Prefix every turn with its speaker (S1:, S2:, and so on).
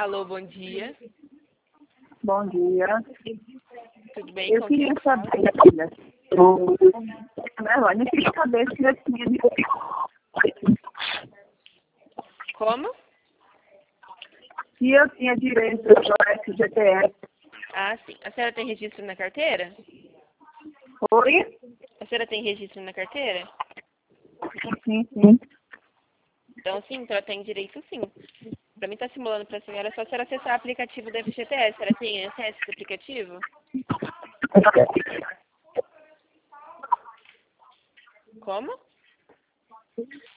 S1: Alô, bom dia.
S2: Bom dia.
S1: Tudo bem?
S2: Eu
S1: Com
S2: queria
S1: quem
S2: saber,
S1: fala?
S2: filha. Eu queria saber se eu tinha
S1: Como?
S2: se eu tinha direito ao FGTS.
S1: Ah, sim. A senhora tem registro na carteira?
S2: Oi?
S1: A senhora tem registro na carteira?
S2: Sim, sim.
S1: Então, sim, então ela tem direito, sim. Pra mim tá simulando pra senhora, é só a senhora acessar o aplicativo do FGTS. A senhora tem acesso a esse aplicativo? Como?